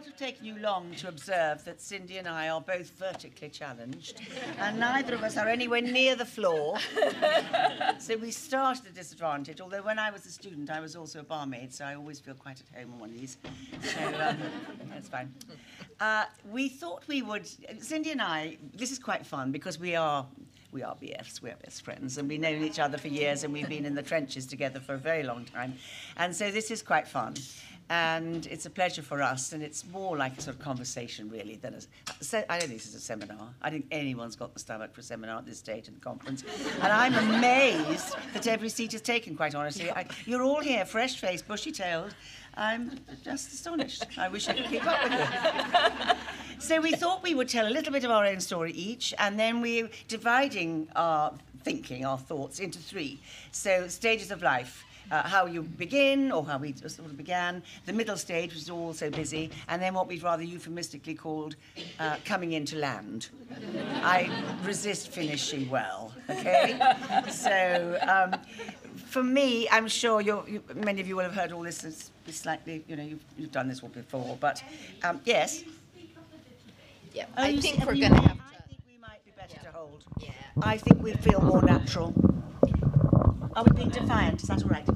not have taken you long to observe that Cindy and I are both vertically challenged, and neither of us are anywhere near the floor. So we start at a disadvantage, although when I was a student, I was also a barmaid, so I always feel quite at home on one of these. So that's fine. We thought we would, Cindy and I, this is quite fun because we are BFs, we're best friends, and we've known each other for years, and we've been in the trenches together for a very long time. And so this is quite fun. And it's a pleasure for us, and it's more like a sort of conversation, really, than I don't think this is a seminar. I think anyone's got the stomach for a seminar at this stage of the conference. And I'm amazed that every seat is taken, quite honestly. You're all here, fresh-faced, bushy-tailed. I'm just astonished. I wish I could keep up with you. So we thought we would tell a little bit of our own story each, and then we're dividing our thinking, our thoughts, into three. So stages of life. How you begin, or how we sort of began, the middle stage, which is all so busy, and then what we've rather euphemistically called coming into land. I resist finishing well, okay? So, for me, I'm sure many of you will have heard all this as slightly, you've done this one before, but yes? Yeah, Oh, I think we're going to have to... I think we might be better to hold. Yeah. I think we feel more natural. Are we being defiant? Is that all right?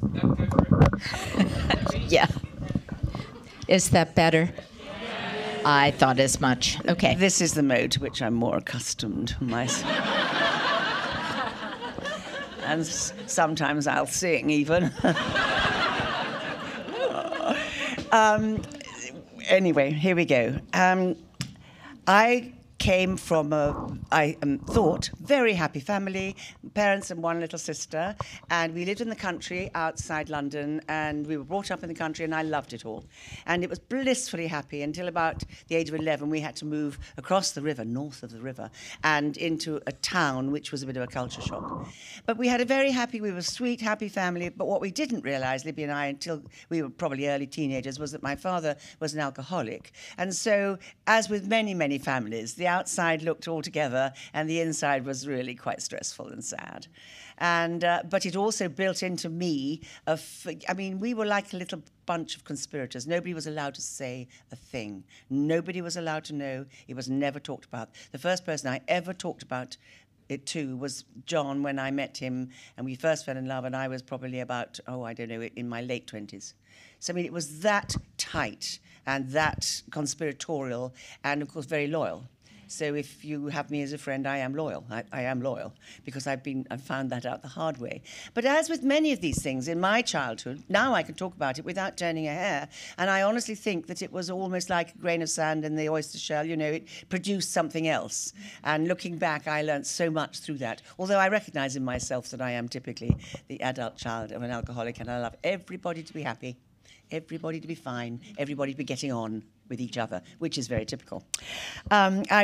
Yeah. Is that better? I thought as much. Okay. This is the mode to which I'm more accustomed myself. And sometimes I'll sing even. Anyway, here we go. I came from I thought, very happy family, parents and one little sister, and we lived in the country outside London, and we were brought up in the country, and I loved it all. And it was blissfully happy until about the age of 11, we had to move across the river, north of the river, and into a town, which was a bit of a culture shock. But we had we were a sweet, happy family, but what we didn't realise, Libby and I, until we were probably early teenagers, was that my father was an alcoholic. And so, as with many, many families, the outside looked all together, and the inside was really quite stressful and sad. And but it also built into me we were like a little bunch of conspirators. Nobody was allowed to say a thing. Nobody was allowed to know. It was never talked about. The first person I ever talked about it too was John, when I met him, and we first fell in love, and I was probably about, in my late 20s. So, it was that tight and that conspiratorial and, of course, very loyal. So if you have me as a friend, I am loyal. I am loyal because I've found that out the hard way. But as with many of these things in my childhood, now I can talk about it without turning a hair. And I honestly think that it was almost like a grain of sand in the oyster shell. It produced something else. And looking back, I learned so much through that. Although I recognize in myself that I am typically the adult child of an alcoholic, and I love everybody to be happy, everybody to be fine, everybody to be getting on with each other, which is very typical. We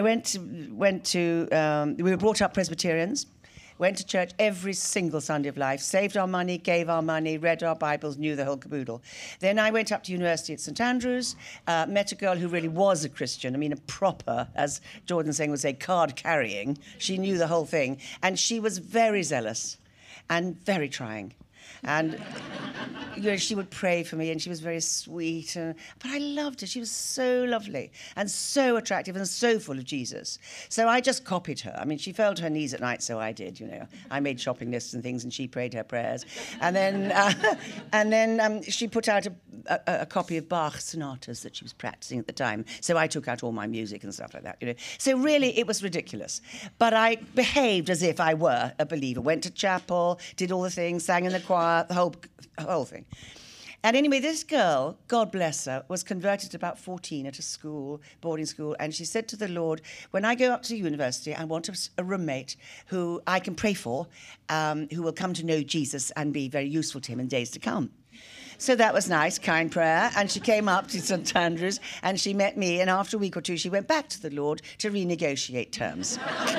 were brought up Presbyterians, went to church every single Sunday of life, saved our money, gave our money, read our Bibles, knew the whole caboodle. Then I went up to university at St Andrews, met a girl who really was a Christian, a proper, as Jordan Singh would say, card-carrying. She knew the whole thing, and she was very zealous and very trying. And she would pray for me, and she was very sweet. But I loved her. She was so lovely and so attractive and so full of Jesus. So I just copied her. She fell to her knees at night, so I did, I made shopping lists and things, and she prayed her prayers. And then she put out a copy of Bach's sonatas that she was practicing at the time. So I took out all my music and stuff like that, So really, it was ridiculous. But I behaved as if I were a believer. Went to chapel, did all the things, sang in the choir, the whole thing. And anyway, this girl, God bless her, was converted at about 14 at a boarding school, and she said to the Lord, when I go up to university, I want a roommate who I can pray for, who will come to know Jesus and be very useful to him in days to come. So that was nice, kind prayer. And she came up to St Andrews, and she met me, and after a week or two, she went back to the Lord to renegotiate terms.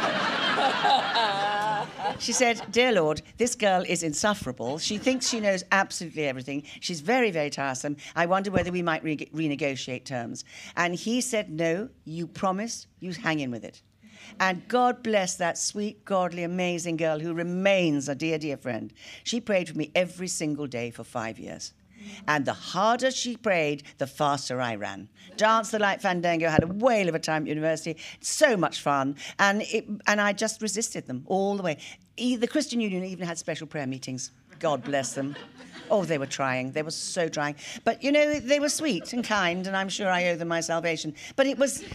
She said, "Dear Lord, this girl is insufferable. She thinks she knows absolutely everything. She's very, very tiresome. I wonder whether we might renegotiate terms." And he said, "No, you promised, you hang in with it." And God bless that sweet, godly, amazing girl who remains a dear, dear friend. She prayed for me every single day for 5 years. And the harder she prayed, the faster I ran. Danced the light fandango, had a whale of a time at university, so much fun. And I just resisted them all the way. The Christian Union even had special prayer meetings. God bless them. Oh, they were trying. They were so trying. But, you know, they were sweet and kind, and I'm sure I owe them my salvation. But it was...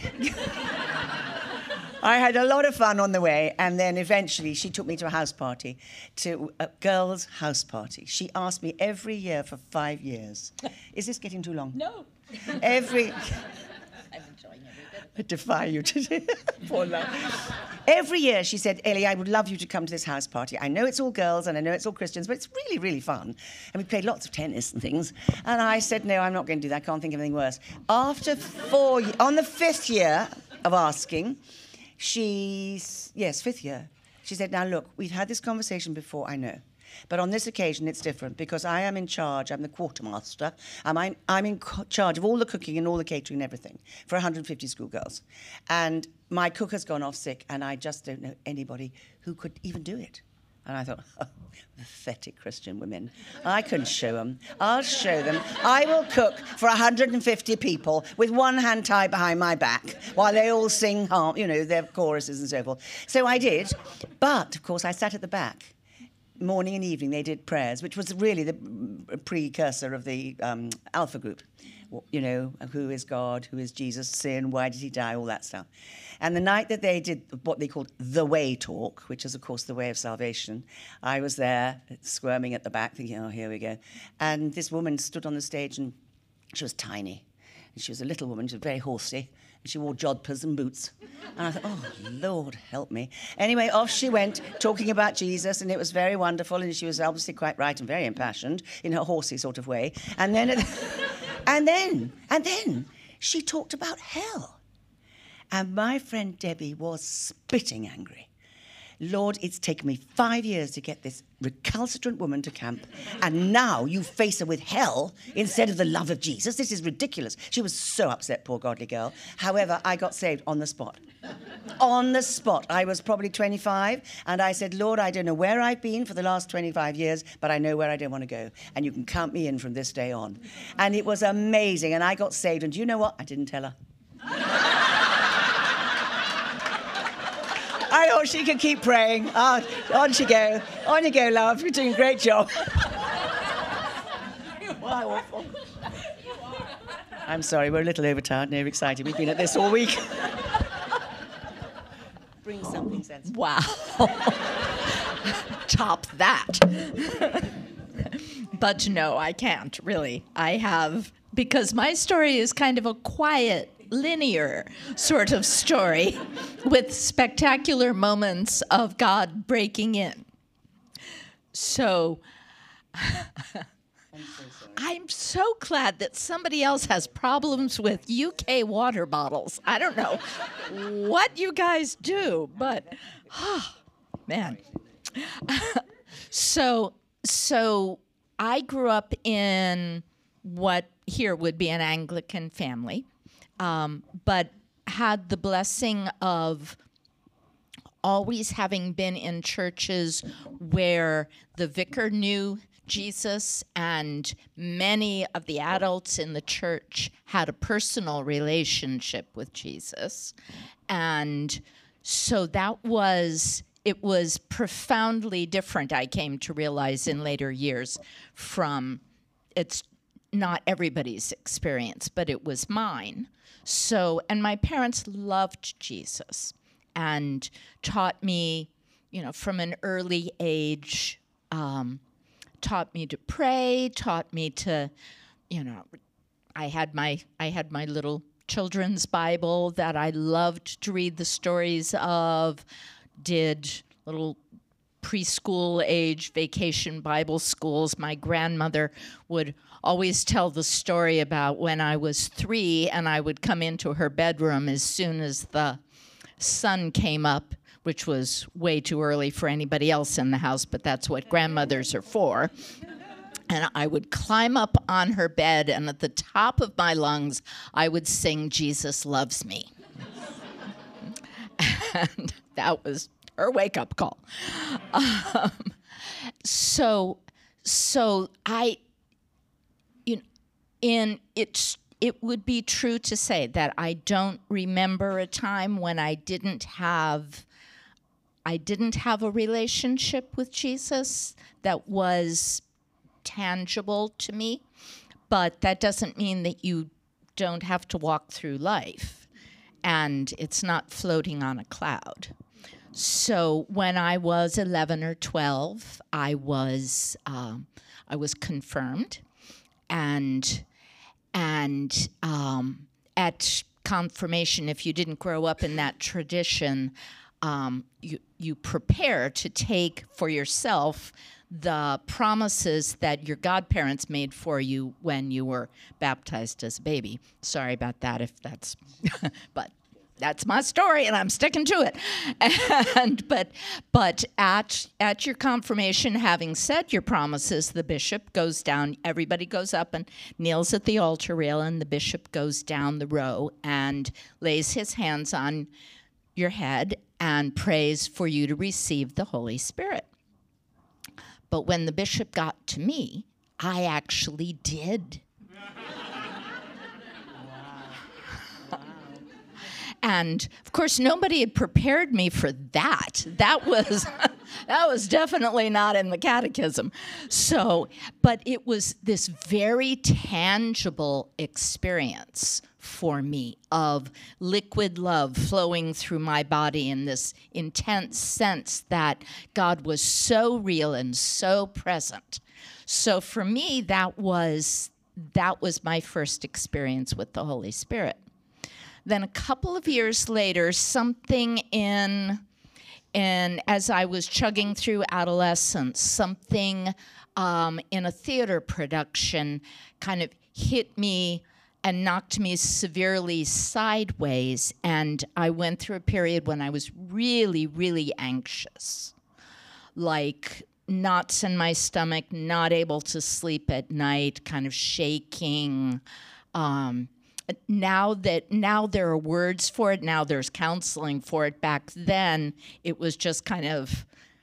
I had a lot of fun on the way, and then eventually she took me to a house party, to a girls' house party. She asked me every year for 5 years. Is this getting too long? No. I'm enjoying every bit. I defy you to do Poor love. Every year she said, Ellie, I would love you to come to this house party. I know it's all girls and I know it's all Christians, but it's really, really fun. And we played lots of tennis and things. And I said, no, I'm not going to do that. I can't think of anything worse. On the 5th year of asking, fifth year. She said, now look, we've had this conversation before, I know. But on this occasion, it's different because I am in charge. I'm the quartermaster. I'm in charge of all the cooking and all the catering and everything for 150 schoolgirls. And my cook has gone off sick, and I just don't know anybody who could even do it. And I thought, oh, pathetic Christian women. I can show them. I'll show them. I will cook for 150 people with one hand tied behind my back while they all sing, their choruses and so forth. So I did. But, of course, I sat at the back. Morning and evening, they did prayers, which was really the precursor of the Alpha group. You know, who is God, who is Jesus, sin, why did he die, all that stuff. And the night that they did what they called the way talk, which is, of course, the way of salvation, I was there squirming at the back thinking, oh, here we go. And this woman stood on the stage, and she was tiny. And she was a little woman, she was very horsey. And she wore jodhpurs and boots. And I thought, oh, Lord, help me. Anyway, off she went, talking about Jesus, and it was very wonderful, and she was obviously quite right and very impassioned in her horsey sort of way. And then, and then she talked about hell. And my friend Debbie was spitting angry. Lord, it's taken me 5 years to get this recalcitrant woman to camp, and now you face her with hell instead of the love of Jesus. This is ridiculous. She was so upset, poor godly girl. However, I got saved on the spot. On the spot. I was probably 25, and I said, Lord, I don't know where I've been for the last 25 years, but I know where I don't want to go, and you can count me in from this day on. And it was amazing, and I got saved, and do you know what? I didn't tell her. I thought she could keep praying. Oh, on you go. On you go, love. You're doing a great job. Wow, awful. I'm sorry, we're a little overtired and overexcited. We've been at this all week. Bring something sensible. Wow. Top that. But no, I can't, really. I have, because my story is kind of a quiet, linear sort of story with spectacular moments of God breaking in. So I'm so glad that somebody else has problems with UK water bottles. I don't know what you guys do, but man. So I grew up in what here would be an Anglican family. But had the blessing of always having been in churches where the vicar knew Jesus and many of the adults in the church had a personal relationship with Jesus. And so it was profoundly different, I came to realize in later years, from it's not everybody's experience, but it was mine. So, and my parents loved Jesus and taught me, from an early age, taught me to pray, taught me to, I had my little children's Bible that I loved to read the stories of, did little preschool age vacation Bible schools. My grandmother would always tell the story about when I was 3 and I would come into her bedroom as soon as the sun came up, which was way too early for anybody else in the house, but that's what grandmothers are for. And I would climb up on her bed, and at the top of my lungs, I would sing, "Jesus Loves Me." And that was her wake-up call. So I, it would be true to say that I don't remember a time when I didn't have a relationship with Jesus that was tangible to me, but that doesn't mean that you don't have to walk through life and it's not floating on a cloud. So when I was 11 or 12, I was confirmed, and at confirmation, if you didn't grow up in that tradition, you prepare to take for yourself the promises that your godparents made for you when you were baptized as a baby. Sorry about that if that's, but that's my story and I'm sticking to it. And but at your confirmation, having said your promises, the bishop goes down, everybody goes up and kneels at the altar rail, and the bishop goes down the row and lays his hands on your head and prays for you to receive the Holy Spirit. But when the bishop got to me, I actually did. And of course, nobody had prepared me for that. That was definitely not in the catechism. So, but it was this very tangible experience for me of liquid love flowing through my body in this intense sense that God was so real and so present. So for me, that was my first experience with the Holy Spirit. Then a couple of years later, something as I was chugging through adolescence, something in a theater production kind of hit me and knocked me severely sideways. And I went through a period when I was really, really anxious, like knots in my stomach, not able to sleep at night, kind of shaking. Now there are words for it. Now there's counseling for it. Back then, it was just kind of,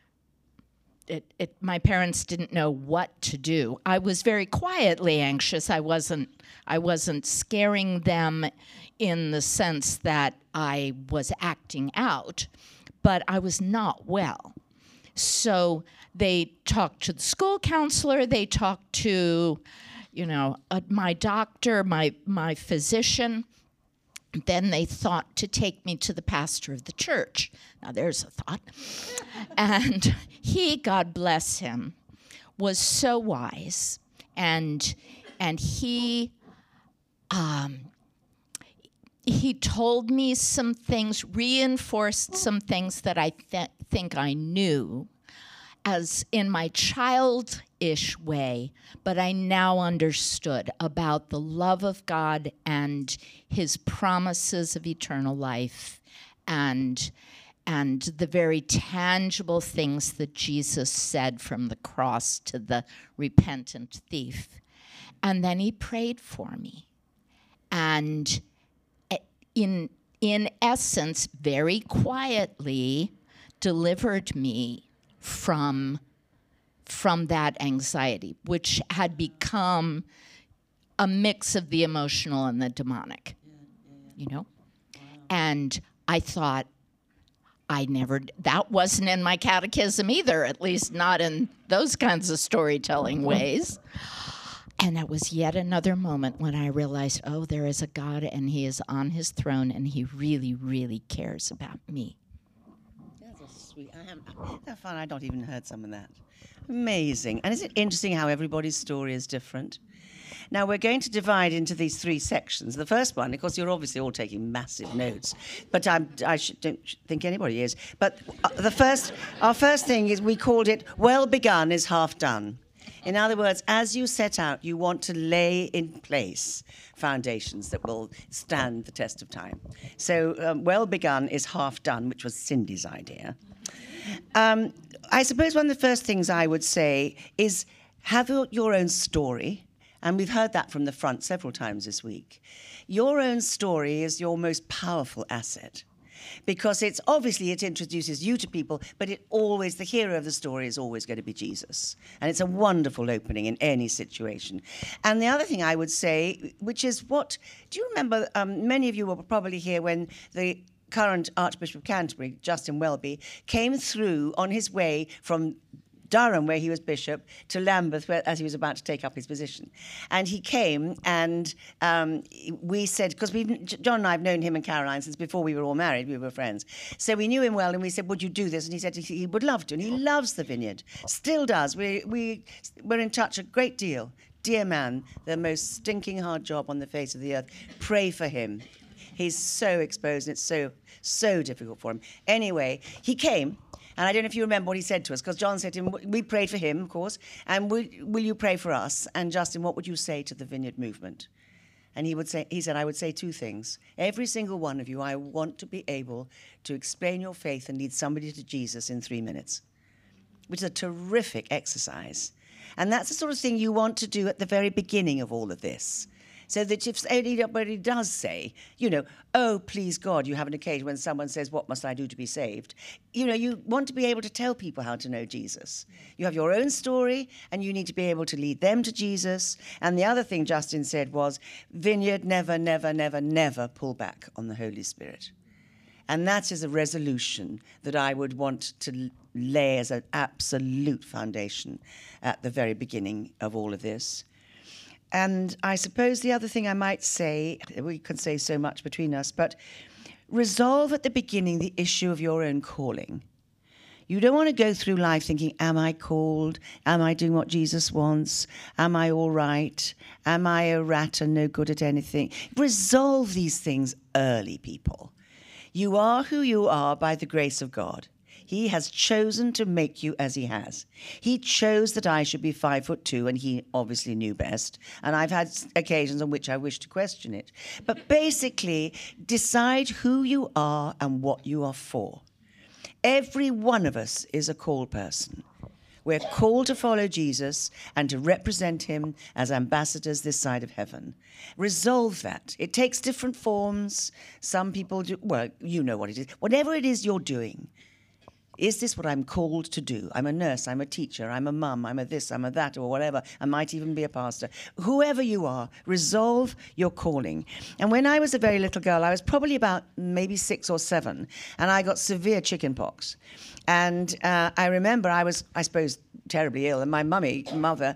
my parents didn't know what to do. I was very quietly anxious. I wasn't scaring them in the sense that I was acting out, but I was not well. So they talked to the school counselor. They talked to my doctor, my physician. Then they thought to take me to the pastor of the church. Now there's a thought. And he, God bless him, was so wise. And he told me some things, reinforced some things that I think I knew as in my childish way, but I now understood about the love of God and his promises of eternal life and the very tangible things that Jesus said from the cross to the repentant thief. And then he prayed for me. And in essence, very quietly delivered me from that anxiety, which had become a mix of the emotional and the demonic, Wow. And I thought, that wasn't in my catechism either, at least not in those kinds of storytelling ways. And that was yet another moment when I realized, there is a God and he is on his throne and he really, really cares about me. Sweet. That's fun. I'd not even heard some of that. Amazing. And isn't it interesting how everybody's story is different? Now, we're going to divide into these three sections. The first one, of course, you're obviously all taking massive notes, but I don't think anybody is. But our first thing is we called it, well begun is half done. In other words, as you set out, you want to lay in place foundations that will stand the test of time. So well begun is half done, which was Cindy's idea. I suppose one of the first things I would say is have your own story. And we've heard that from the front several times this week. Your own story is your most powerful asset. because it's obviously it introduces you to people, but the hero of the story is always going to be Jesus. And it's a wonderful opening in any situation. And the other thing I would say, which is do you remember, many of you were probably here when the current Archbishop of Canterbury, Justin Welby, came through on his way from Durham, where he was bishop, to Lambeth, as he was about to take up his position. And he came, and we said, because John and I have known him and Caroline since before we were all married, we were friends. So we knew him well, and we said, would you do this? And he said he would love to, and he loves the vineyard, still does. We're in touch a great deal. Dear man, the most stinking hard job on the face of the earth. Pray for him. He's so exposed, and it's so difficult for him. Anyway, he came. And I don't know if you remember what he said to us, because John said to him, we prayed for him, of course, and will you pray for us? And Justin, what would you say to the Vineyard Movement? And he said, I would say two things. Every single one of you, I want to be able to explain your faith and lead somebody to Jesus in 3 minutes, which is a terrific exercise. And that's the sort of thing you want to do at the very beginning of all of this. So that if anybody does say, oh, please God, you have an occasion when someone says, what must I do to be saved? You want to be able to tell people how to know Jesus. You have your own story, and you need to be able to lead them to Jesus. And the other thing Justin said was, Vineyard, never, never, never, never pull back on the Holy Spirit. And that is a resolution that I would want to lay as an absolute foundation at the very beginning of all of this. And I suppose the other thing I might say, we could say so much between us, but resolve at the beginning the issue of your own calling. You don't want to go through life thinking, am I called? Am I doing what Jesus wants? Am I all right? Am I a rat and no good at anything? Resolve these things early, people. You are who you are by the grace of God. He has chosen to make you as he has. He chose that I should be 5'2", and he obviously knew best. And I've had occasions on which I wish to question it. But basically, decide who you are and what you are for. Every one of us is a called person. We're called to follow Jesus and to represent him as ambassadors this side of heaven. Resolve that. It takes different forms. Some people do, well, you know what it is. Whatever it is you're doing, is this what I'm called to do? I'm a nurse, I'm a teacher, I'm a mum, I'm a this, I'm a that, or whatever. I might even be a pastor. Whoever you are, resolve your calling. And when I was a very little girl, I was probably about maybe 6 or 7, and I got severe chicken pox. And I remember I was, I suppose, terribly ill, and my mother,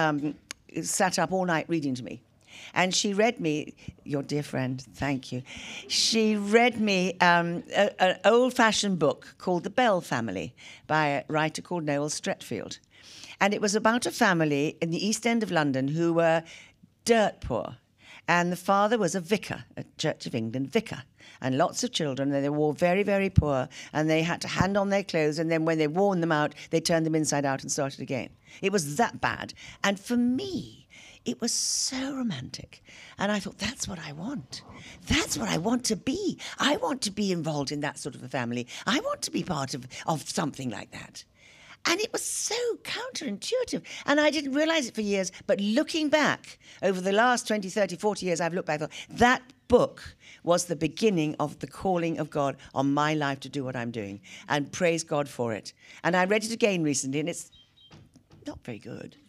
sat up all night reading to me. And she read me, your dear friend, thank you. She read me an old-fashioned book called The Bell Family by a writer called Noel Stretfield. And it was about a family in the East End of London who were dirt poor. And the father was a vicar, a Church of England vicar. And lots of children, and they were all very, very poor, and they had to hand on their clothes, and then when they worn them out, they turned them inside out and started again. It was that bad. And for me, it was so romantic. And I thought, that's what I want. That's what I want to be. I want to be involved in that sort of a family. I want to be part of something like that. And it was so counterintuitive. And I didn't realize it for years. But looking back, over the last 20, 30, 40 years, I've looked back and thought, that book was the beginning of the calling of God on my life to do what I'm doing. And praise God for it. And I read it again recently, and it's not very good.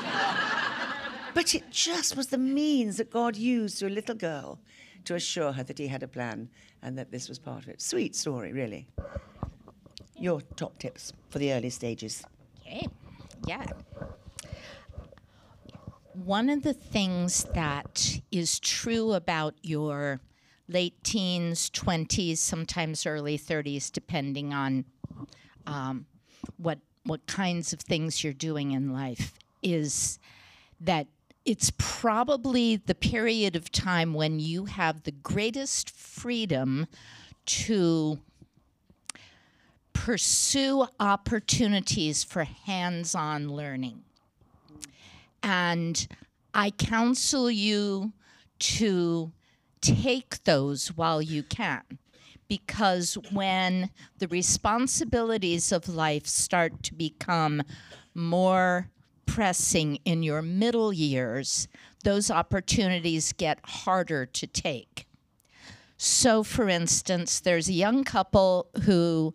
But it just was the means that God used to a little girl to assure her that he had a plan and that this was part of it. Sweet story, really. Your top tips for the early stages. Okay, yeah. One of the things that is true about your late teens, 20s, sometimes early 30s, depending on what kinds of things you're doing in life, is that it's probably the period of time when you have the greatest freedom to pursue opportunities for hands-on learning. And I counsel you to take those while you can, because when the responsibilities of life start to become more pressing in your middle years, those opportunities get harder to take. So, for instance, there's a young couple who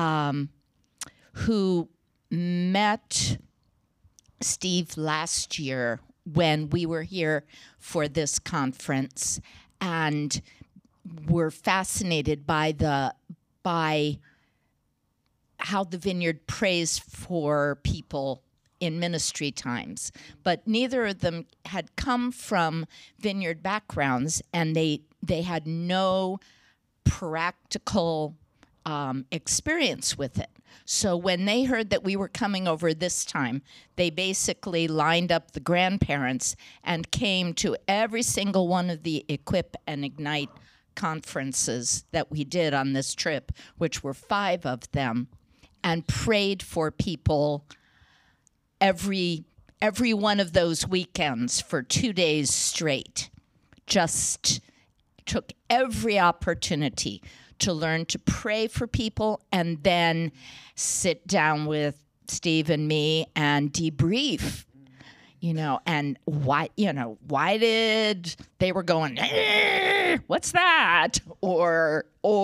met Steve last year when we were here for this conference, and were fascinated by how the Vineyard prays for people in ministry times. But neither of them had come from Vineyard backgrounds, and they had no practical experience with it. So when they heard that we were coming over this time, they basically lined up the grandparents and came to every single one of the Equip and Ignite conferences that we did on this trip, which were 5 of them, and prayed for people every one of those weekends for 2 days straight. Just took every opportunity to learn to pray for people, and then sit down with Steve and me and debrief, and why did they were going, what's that? Or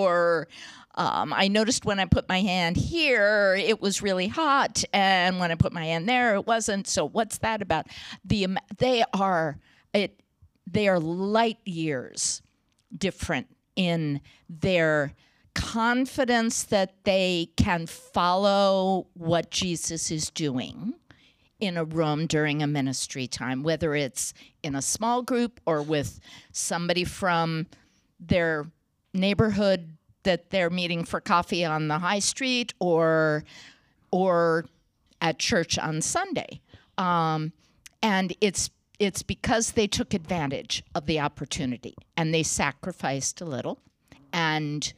I noticed when I put my hand here, it was really hot, and when I put my hand there, it wasn't. So what's that about? They are light years different in their confidence that they can follow what Jesus is doing in a room during a ministry time, whether it's in a small group or with somebody from their neighborhood that they're meeting for coffee on the high street, or at church on Sunday. And it's because they took advantage of the opportunity, and they sacrificed a little, and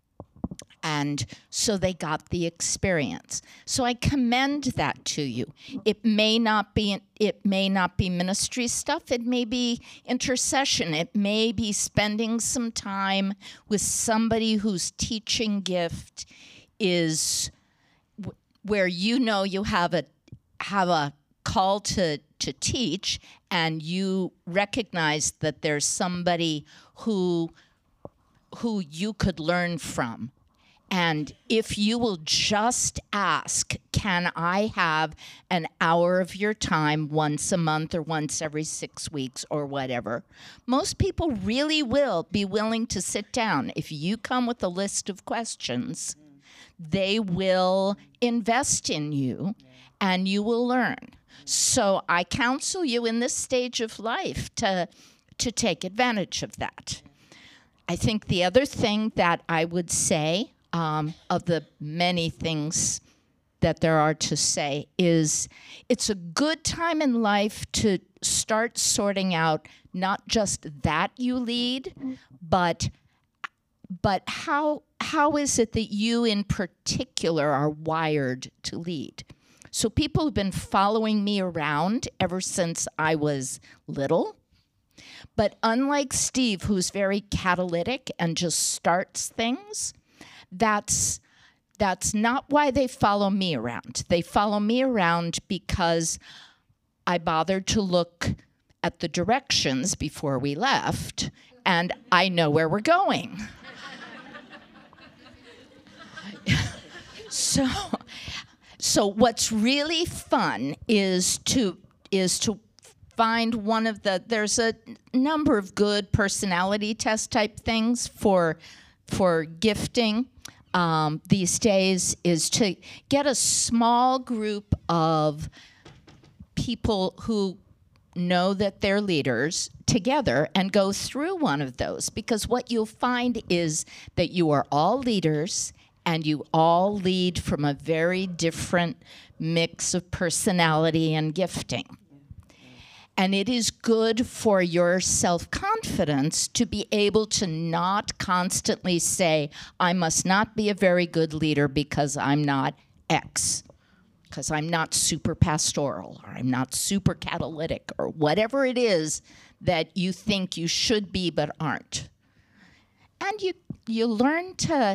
so they got the experience. So I commend that to you. It may not be ministry stuff. It may be intercession. It may be spending some time with somebody whose teaching gift is where you have a call to teach, and you recognize that there's somebody who you could learn from. And if you will just ask, can I have an hour of your time once a month or once every 6 weeks or whatever, most people really will be willing to sit down. If you come with a list of questions, they will invest in you, and you will learn. So I counsel you in this stage of life to take advantage of that. I think the other thing that I would say, of the many things that there are to say, is it's a good time in life to start sorting out not just that you lead, but how is it that you in particular are wired to lead? So people have been following me around ever since I was little. But unlike Steve, who's very catalytic and just starts things, that's not why they follow me around. They follow me around because I bothered to look at the directions before we left, and I know where we're going. So what's really fun is to find one of there's a number of good personality test type things for gifting these days, is to get a small group of people who know that they're leaders together and go through one of those, because what you'll find is that you are all leaders and you all lead from a very different mix of personality and gifting. And it is good for your self-confidence to be able to not constantly say, I must not be a very good leader because I'm not X, because I'm not super pastoral, or I'm not super catalytic, or whatever it is that you think you should be but aren't. And you learn to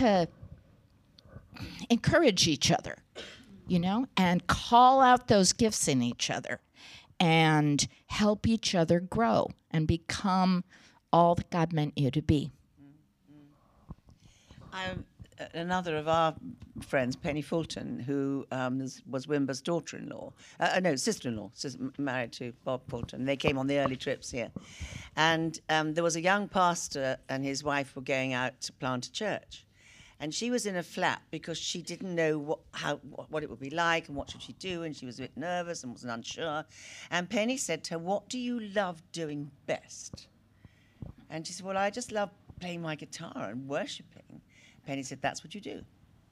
encourage each other, and call out those gifts in each other, and help each other grow and become all that God meant you to be. Another of our friends, Penny Fulton, who was Wimber's daughter-in-law, sister-in-law, married to Bob Fulton. They came on the early trips here. And there was a young pastor and his wife were going out to plant a church. And she was in a flat because she didn't know what it would be like and what should she do, and she was a bit nervous and was unsure. And Penny said to her, "What do you love doing best?" And she said, "Well, I just love playing my guitar and worshipping." Penny said, "That's what you do."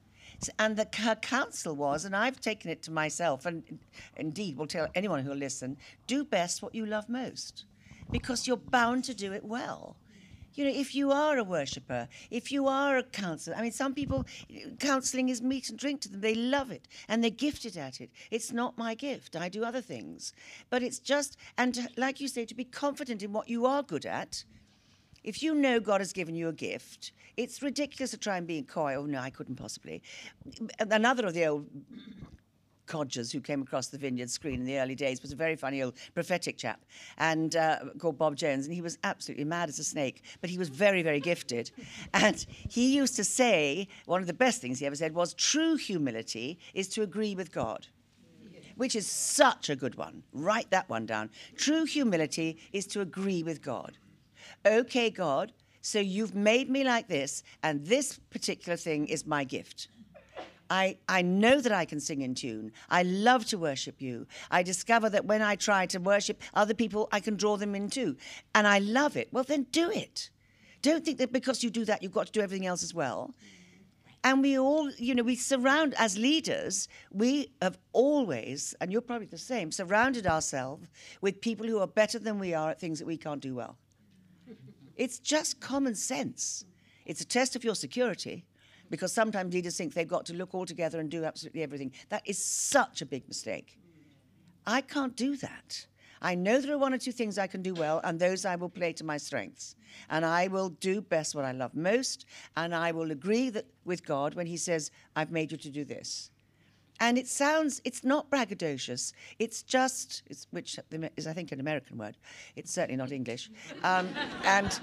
And her counsel was, and I've taken it to myself, and indeed will tell anyone who'll listen, do best what you love most, because you're bound to do it well. You know, if you are a worshipper, if you are a counselor, I mean, some people, counselling is meat and drink to them. They love it, and they're gifted at it. It's not my gift. I do other things. But it's just, and like you say, to be confident in what you are good at. If you know God has given you a gift, it's ridiculous to try and be coy. Oh, no, I couldn't possibly. Another of the old codgers who came across the Vineyard screen in the early days was a very funny old prophetic chap and called Bob Jones, and he was absolutely mad as a snake, but he was very, very gifted. And he used to say, one of the best things he ever said was, true humility is to agree with God, which is such a good one. Write that one down. True humility is to agree with God. Okay, God, so you've made me like this, and this particular thing is my gift. I know that I can sing in tune. I love to worship you. I discover that when I try to worship other people, I can draw them in too. And I love it. Well, then do it. Don't think that because you do that, you've got to do everything else as well. And we all, you know, we surround, as leaders, we have always, and you're probably the same, surrounded ourselves with people who are better than we are at things that we can't do well. It's just common sense. It's a test of your security, because sometimes leaders think they've got to look all together and do absolutely everything. That is such a big mistake. I can't do that. I know there are one or two things I can do well, and those I will play to my strengths. And I will do best what I love most, and I will agree with God when he says, I've made you to do this. And it's not braggadocious. It's just, which is, I think, an American word. It's certainly not English. And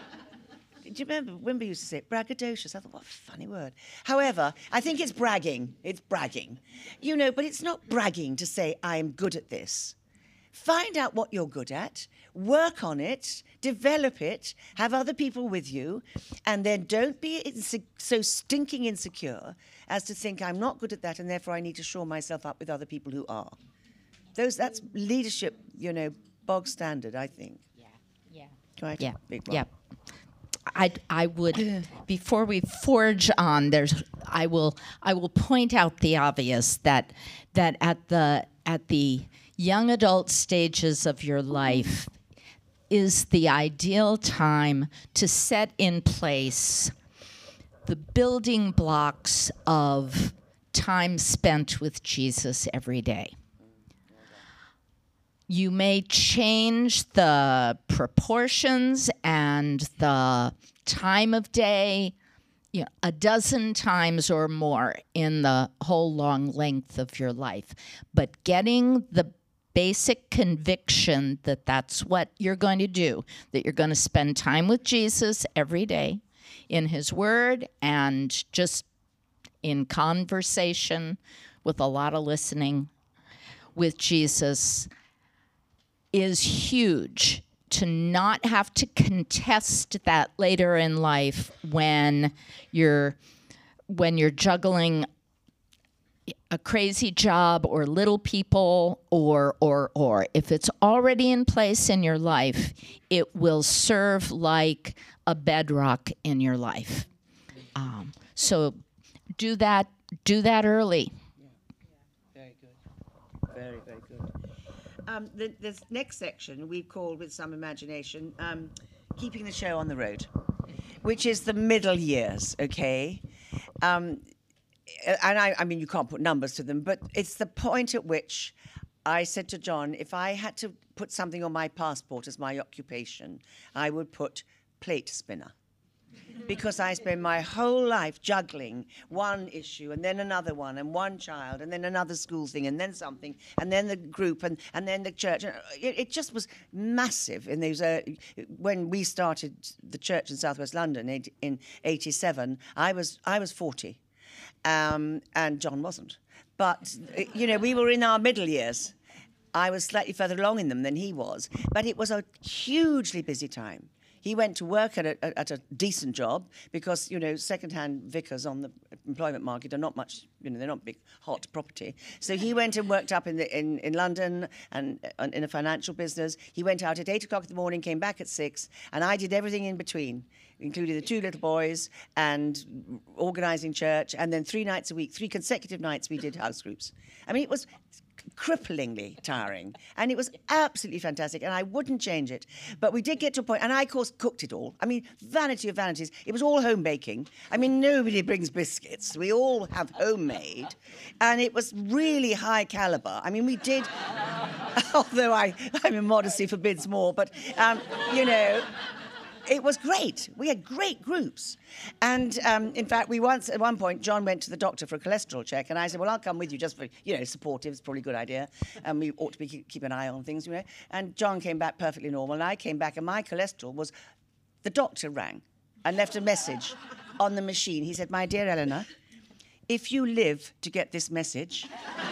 do you remember Wimber used to say braggadocious? I thought, what a funny word. However, I think it's bragging. It's bragging. You know, but it's not bragging to say, I am good at this. Find out what you're good at, work on it, develop it, have other people with you, and then don't be so stinking insecure as to think I'm not good at that and therefore I need to shore myself up with other people who are. That's leadership, you know, bog standard, I think. Yeah. Quite Yeah. Big one. Yeah. I would, before we forge on, I will point out the obvious that at the young adult stages of your life is the ideal time to set in place the building blocks of time spent with Jesus every day. You may change the proportions and the time of day, you know, a dozen times or more in the whole long length of your life. But getting the basic conviction that that's what you're going to do, that you're going to spend time with Jesus every day in his word and just in conversation with a lot of listening with Jesus is huge. To not have to contest that later in life when you're juggling a crazy job or little people or if it's already in place in your life, it will serve like a bedrock in your life. So do that early. Very good. Very, very good. The next section we call, with some imagination, keeping the show on the road, which is the middle years, okay? And I mean, you can't put numbers to them, but it's the point at which I said to John, if I had to put something on my passport as my occupation, I would put plate spinner. because I spent my whole life juggling one issue and then another one and one child and then another school thing and then something and then the group and then the church. It just was massive in those. When we started the church in Southwest London in '87, I was 40, and John wasn't. But we were in our middle years. I was slightly further along in them than he was, but it was a hugely busy time. He went to work at a decent job because, second-hand vicars on the employment market are not much, they're not big, hot property. So he went and worked up in London and in a financial business. He went out at 8 o'clock in the morning, came back at 6, and I did everything in between, including the 2 little boys and organising church. And then 3 nights a week, 3 consecutive nights, we did house groups. I mean, it was cripplingly tiring, and it was absolutely fantastic, and I wouldn't change it. But we did get to a point, and I, of course, cooked it all. I mean, vanity of vanities. It was all home baking. I mean, nobody brings biscuits. We all have homemade, and it was really high caliber. I mean, we did, although I mean, modesty forbids more, but, it was great. We had great groups. And, in fact, at one point, John went to the doctor for a cholesterol check, and I said, well, I'll come with you just for, supportive. It's probably a good idea. And we ought to keep an eye on things, And John came back perfectly normal, and I came back, and my cholesterol was... The doctor rang and left a message on the machine. He said, my dear Eleanor, if you live to get this message,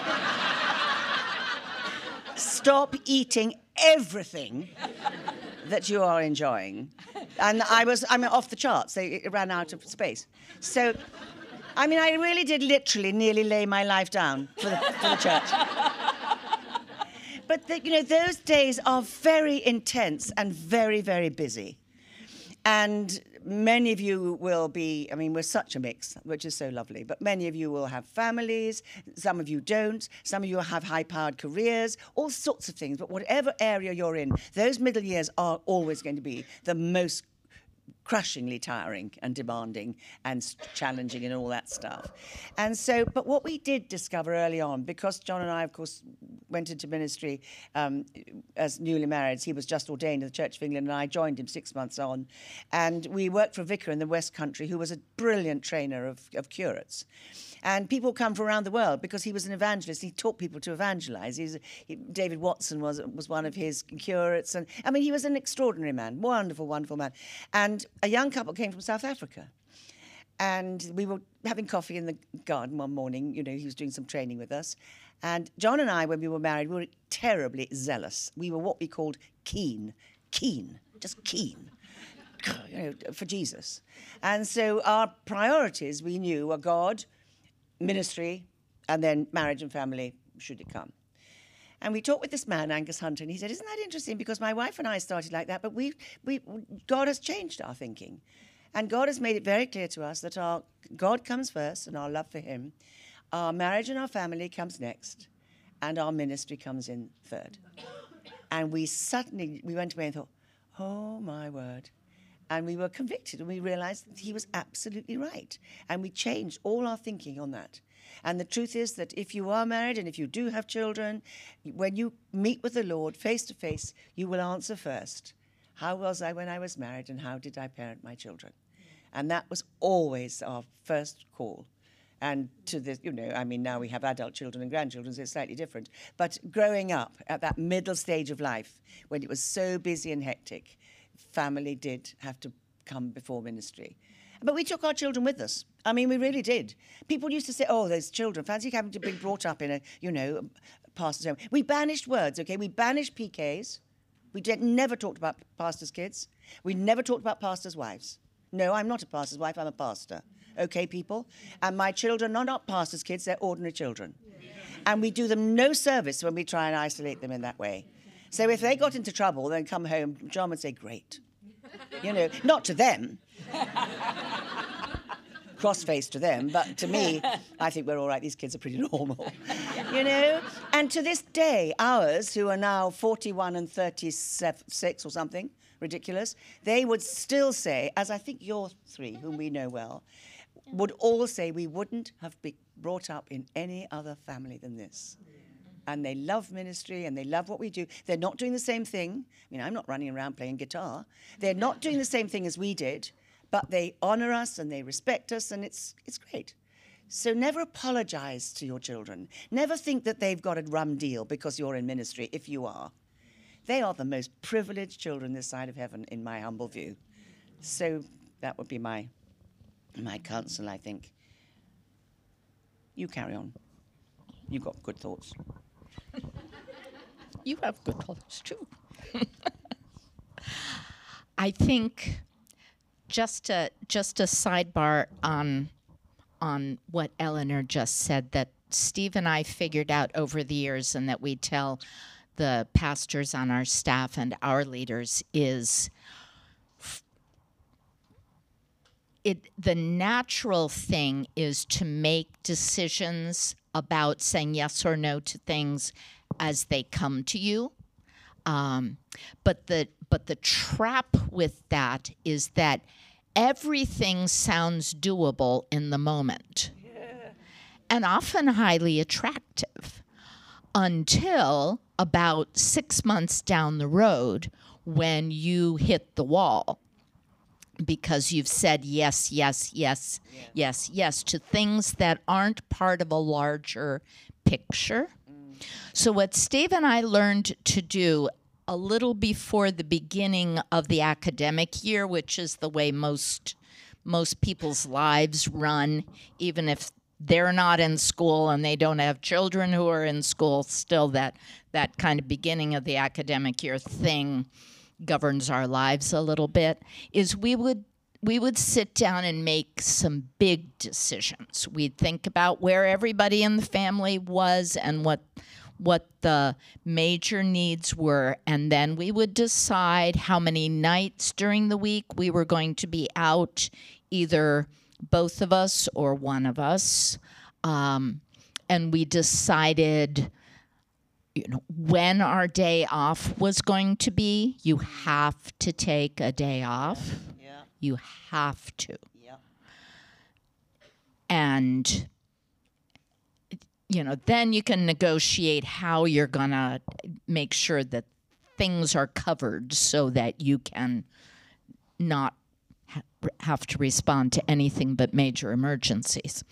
stop eating everything that you are enjoying. And I'm off the charts. It ran out of space. So, I mean, I really did literally nearly lay my life down for the church. But, those days are very intense and very, very busy. And many of you will be, I mean, we're such a mix, which is so lovely, but many of you will have families, some of you don't, some of you have high-powered careers, all sorts of things. But whatever area you're in, those middle years are always going to be the most crushingly tiring and demanding and challenging and all that stuff. And so, but what we did discover early on, because John and I, of course, went into ministry as newly married. He was just ordained in the Church of England, and I joined him 6 months on. And we worked for a vicar in the West Country who was a brilliant trainer of curates. And people come from around the world because he was an evangelist. He taught people to evangelize. David Watson was one of his curates. And I mean, he was an extraordinary man, wonderful, wonderful man. And a young couple came from South Africa. And we were having coffee in the garden one morning. He was doing some training with us. And John and I, when we were married, we were terribly zealous. We were what we called keen, just keen. For Jesus. And so our priorities, we knew, were God, ministry, and then marriage and family, should it come. And we talked with this man, Angus Hunter, and he said, isn't that interesting? Because my wife and I started like that, but God has changed our thinking. And God has made it very clear to us that our God comes first and our love for him. Our marriage and our family comes next, and our ministry comes in third. And we went away and thought, oh, my word. And we were convicted, and we realized that he was absolutely right. And we changed all our thinking on that. And the truth is that if you are married and if you do have children, when you meet with the Lord face to face, you will answer first, how was I when I was married, and how did I parent my children? And that was always our first call. And to this, I mean, now we have adult children and grandchildren, so it's slightly different. But growing up at that middle stage of life, when it was so busy and hectic, family did have to come before ministry. But we took our children with us. I mean, we really did. People used to say, oh, those children, fancy having to be brought up in a, pastor's home. We banished words, okay? We banished PKs. We never talked about pastors' kids. We never talked about pastors' wives. No, I'm not a pastor's wife, I'm a pastor. Okay, people? And my children are not pastors' kids, they're ordinary children. And we do them no service when we try and isolate them in that way. So if they got into trouble, then come home, John would say, great. Not to them. Cross-faced to them, but to me, I think we're all right, these kids are pretty normal. And to this day, ours, who are now 41 and 36 or something, ridiculous, they would still say, as I think your three, whom we know well, would all say we wouldn't have been brought up in any other family than this. And they love ministry and they love what we do. They're not doing the same thing. I mean, I'm not running around playing guitar. They're not doing the same thing as we did, but they honour us and they respect us, and it's great. So never apologise to your children. Never think that they've got a rum deal because you're in ministry, if you are. They are the most privileged children this side of heaven, in my humble view. So that would be my counsel, I think. You carry on. You've got good thoughts. You have good thoughts, too. I think just a sidebar on what Eleanor just said, that Steve and I figured out over the years, and that we tell the pastors on our staff and our leaders, is the natural thing is to make decisions about saying yes or no to things as they come to you. But the trap with that is that everything sounds doable in the moment, and often highly attractive, until about 6 months down the road, when you hit the wall, because you've said yes, yes, yes, yes, yes to things that aren't part of a larger picture. So what Steve and I learned to do a little before the beginning of the academic year, which is the way most people's lives run, even if they're not in school and they don't have children who are in school, still that kind of beginning of the academic year thing governs our lives a little bit, is we would sit down and make some big decisions. We'd think about where everybody in the family was and what the major needs were, and then we would decide how many nights during the week we were going to be out, either both of us or one of us, and we decided when our day off was going to be. You have to take a day off. Yeah. You have to. Yeah. And then you can negotiate how you're going to make sure that things are covered so that you can not have to respond to anything but major emergencies.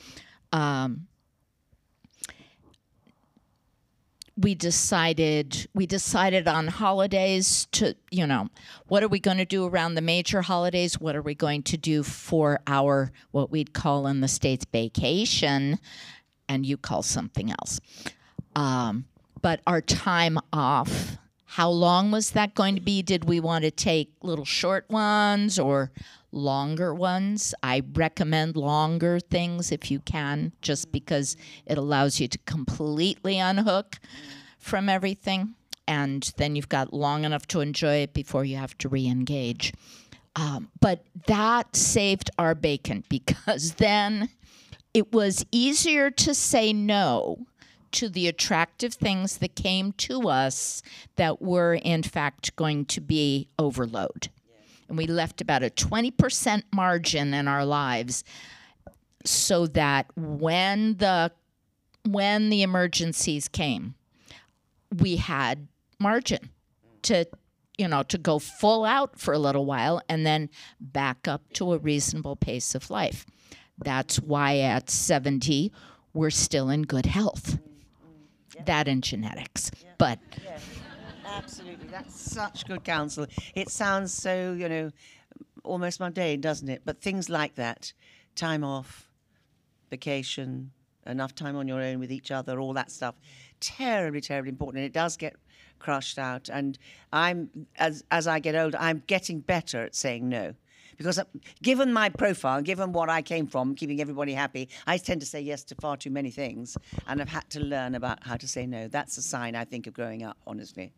We decided on holidays to, what are we going to do around the major holidays? What are we going to do for our, what we'd call in the States, vacation, and you call something else. But our time off, how long was that going to be? Did we want to take little short ones or longer ones? I recommend longer things if you can, just because it allows you to completely unhook from everything, and then you've got long enough to enjoy it before you have to re-engage. But that saved our bacon, because then it was easier to say no to the attractive things that came to us that were, in fact, going to be overload. And we left about a 20% margin in our lives so that when the emergencies came, we had margin to go full out for a little while and then back up to a reasonable pace of life. That's why at 70, we're still in good health. Yeah. That and genetics. Yeah. But yeah. Absolutely. That's such good counsel. It sounds so, almost mundane, doesn't it? But things like that, time off, vacation, enough time on your own with each other, all that stuff, terribly, terribly important. And it does get crushed out. And as I get older, I'm getting better at saying no. Because given my profile, given what I came from, keeping everybody happy, I tend to say yes to far too many things. And I've had to learn about how to say no. That's a sign, I think, of growing up, honestly.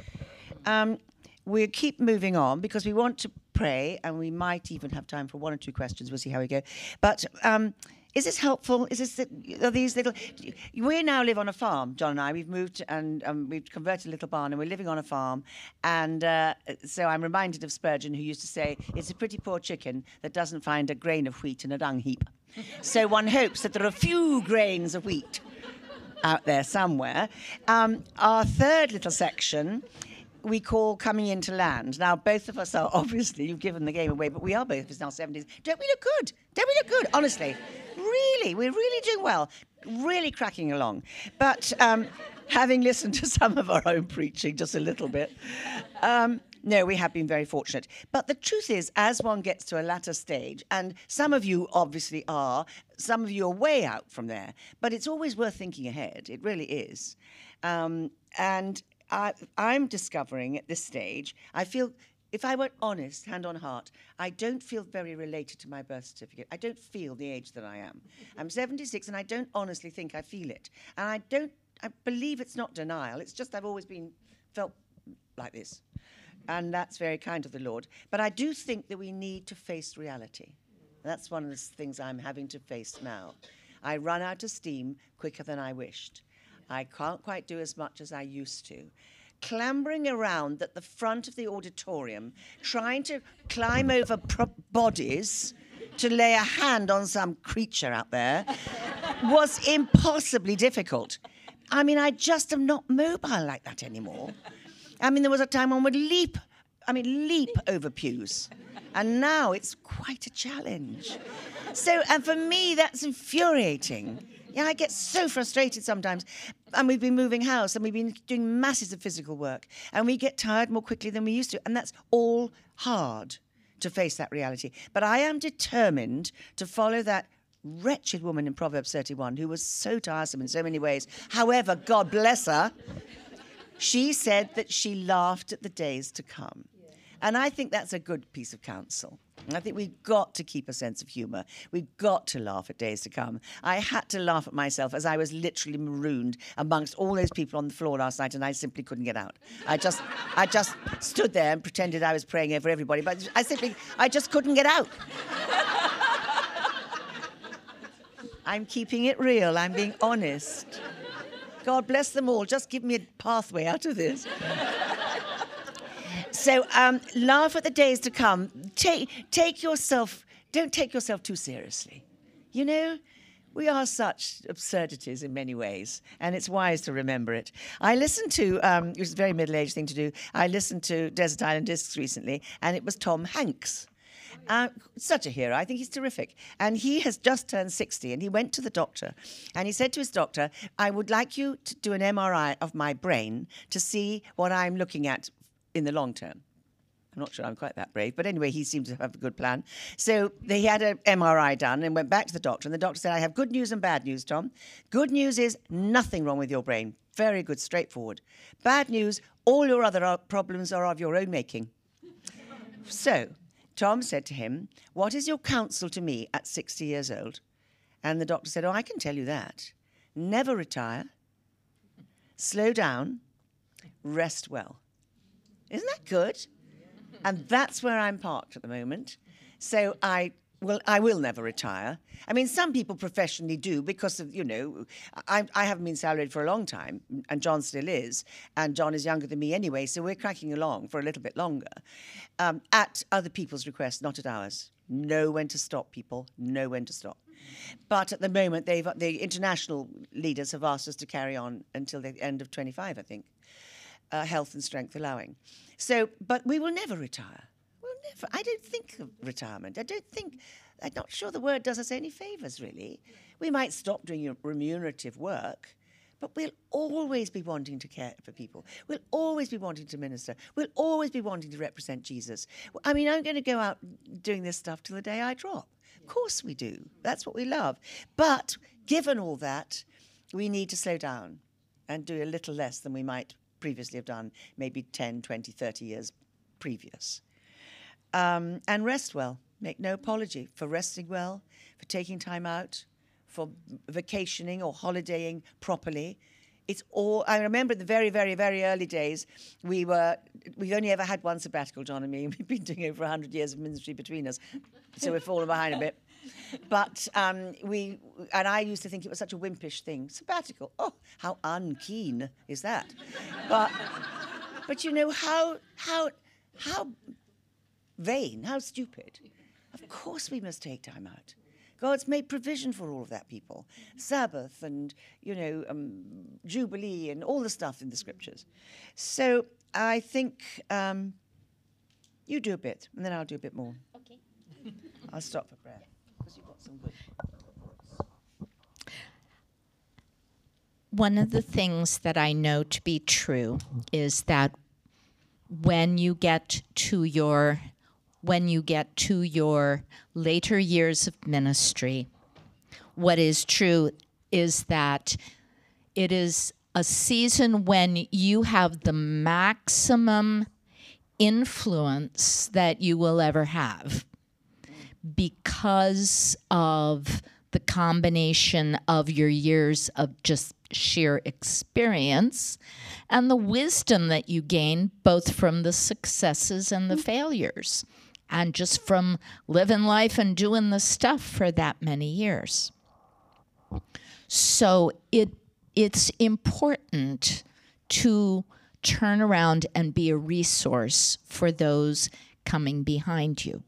We'll keep moving on because we want to pray, and we might even have time for one or two questions. We'll see how we go. But is this helpful? Are these little... We now live on a farm, John and I. We've moved and we've converted a little barn, and we're living on a farm. And so I'm reminded of Spurgeon, who used to say, it's a pretty poor chicken that doesn't find a grain of wheat in a dung heap. So one hopes that there are a few grains of wheat out there somewhere. Our third little section, we call coming into land. Now, both of us are, obviously, you've given the game away, but we are both of us now 70s. Don't we look good? Don't we look good? Honestly. Really, we're really doing well. Really cracking along. But having listened to some of our own preaching just a little bit, no, we have been very fortunate. But the truth is, as one gets to a latter stage, and some of you obviously are, some of you are way out from there, but it's always worth thinking ahead. It really is. And I'm discovering at this stage, I feel, if I were honest, hand on heart, I don't feel very related to my birth certificate. I don't feel the age that I am. I'm 76 and I don't honestly think I feel it. And I believe it's not denial. It's just I've always felt like this. And that's very kind of the Lord. But I do think that we need to face reality. That's one of the things I'm having to face now. I run out of steam quicker than I wished. I can't quite do as much as I used to. Clambering around at the front of the auditorium, trying to climb over bodies to lay a hand on some creature out there was impossibly difficult. I mean, I just am not mobile like that anymore. I mean, there was a time one would leap over pews. And now it's quite a challenge. So, and for me, that's infuriating. Yeah, I get so frustrated sometimes. And we've been moving house and we've been doing masses of physical work. And we get tired more quickly than we used to. And that's all hard to face that reality. But I am determined to follow that wretched woman in Proverbs 31 who was so tiresome in so many ways. However, God bless her, she said that she laughed at the days to come. And I think that's a good piece of counsel. I think we've got to keep a sense of humour. We've got to laugh at days to come. I had to laugh at myself as I was literally marooned amongst all those people on the floor last night and I simply couldn't get out. I just stood there and pretended I was praying over everybody, but I just couldn't get out. I'm keeping it real. I'm being honest. God bless them all. Just give me a pathway out of this. So laugh at the days to come. Don't take yourself too seriously. You know, we are such absurdities in many ways, and it's wise to remember it. I listened to, it was a very middle-aged thing to do, I listened to Desert Island Discs recently, and it was Tom Hanks. Such a hero. I think he's terrific. And he has just turned 60, and he went to the doctor, and he said to his doctor, I would like you to do an MRI of my brain to see what I'm looking at in the long term. I'm not sure I'm quite that brave, but anyway, he seemed to have a good plan. So he had an MRI done and went back to the doctor, and the doctor said, I have good news and bad news, Tom. Good news is nothing wrong with your brain. Very good, straightforward. Bad news, all your other problems are of your own making. So Tom said to him, what is your counsel to me at 60 years old? And the doctor said, I can tell you that. Never retire, slow down, rest well. Isn't that good? And that's where I'm parked at the moment. So I will never retire. I mean, some people professionally do because of, I haven't been salaried for a long time, and John still is, and John is younger than me anyway, so we're cracking along for a little bit longer. At other people's request, not at ours. Know when to stop, people. Know when to stop. But at the moment, the international leaders have asked us to carry on until the end of 25, I think. Health and strength allowing. So, but we will never retire. We'll never. I don't think of retirement. I'm not sure the word does us any favours, really. We might stop doing remunerative work, but we'll always be wanting to care for people. We'll always be wanting to minister. We'll always be wanting to represent Jesus. I mean, I'm going to go out doing this stuff till the day I drop. Of course we do. That's what we love. But given all that, we need to slow down and do a little less than we might previously have done, maybe 10, 20, 30 years previous. And rest well. Make no apology for resting well, for taking time out, for vacationing or holidaying properly. It's all, I remember in the very, very, very early days, we've only ever had one sabbatical, John and me. We've been doing over 100 years of ministry between us, so we're falling behind a bit. But I used to think it was such a wimpish thing. Sabbatical, oh, how unkeen is that? But you know, how vain, how stupid. Of course we must take time out. God's made provision for all of that, people. Sabbath and, Jubilee and all the stuff in the scriptures. So I think you do a bit, and then I'll do a bit more. Okay. I'll stop for prayer, because you've got some good. One of the things that I know to be true is that when you get to your later years of ministry, what is true is that it is a season when you have the maximum influence that you will ever have because of the combination of your years of just sheer experience and the wisdom that you gain both from the successes and the failures and just from living life and doing the stuff for that many years. So it's important to turn around and be a resource for those coming behind you.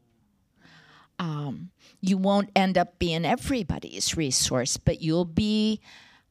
You won't end up being everybody's resource, but you will be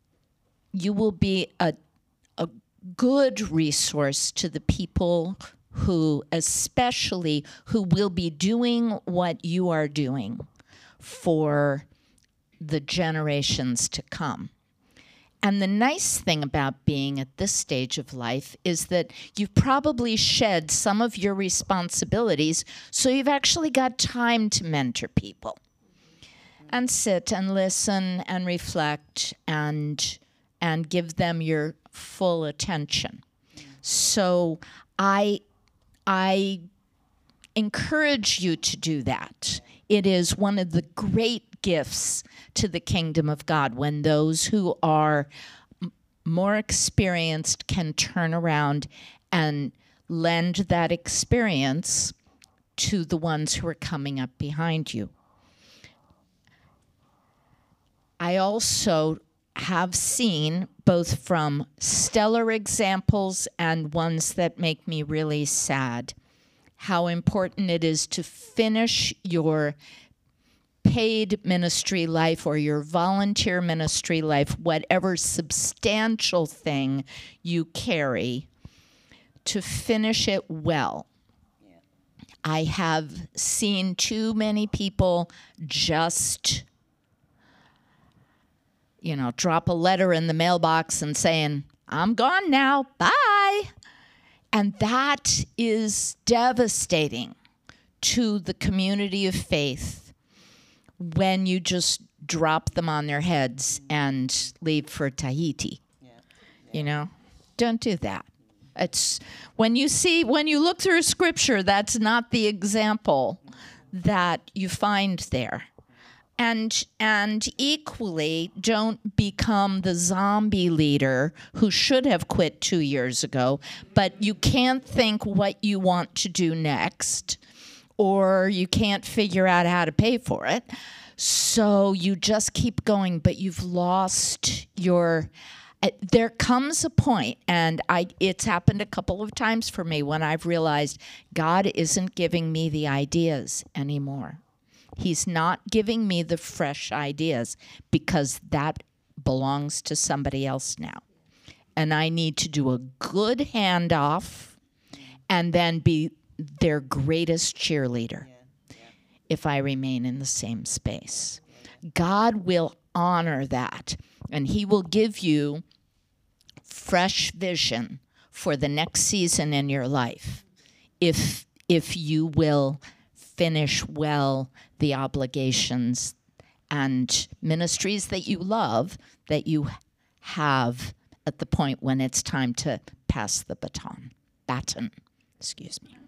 a good resource to the people who will be doing what you are doing for the generations to come. And the nice thing about being at this stage of life is that you've probably shed some of your responsibilities, so you've actually got time to mentor people and sit and listen and reflect and give them your full attention. So I encourage you to do that. It is one of the great gifts to the kingdom of God when those who are more experienced can turn around and lend that experience to the ones who are coming up behind you. I also have seen, both from stellar examples and ones that make me really sad, how important it is to finish your paid ministry life or your volunteer ministry life, whatever substantial thing you carry, to finish it well. Yeah. I have seen too many people just, drop a letter in the mailbox and saying, "I'm gone now, bye." And that is devastating to the community of faith when you just drop them on their heads and leave for Tahiti. Yeah. Don't do that. It's when you look through scripture, that's not the example that you find there. And equally, don't become the zombie leader who should have quit 2 years ago, but you can't think what you want to do next, or you can't figure out how to pay for it. So you just keep going, but you've lost your... There comes a point, and it's happened a couple of times for me, when I've realized God isn't giving me the ideas anymore. He's not giving me the fresh ideas because that belongs to somebody else now. And I need to do a good handoff and then be their greatest cheerleader if I remain in the same space. God will honor that, and He will give you fresh vision for the next season in your life if you will finish well the obligations and ministries that you love, that you have at the point when it's time to pass the baton. Excuse me.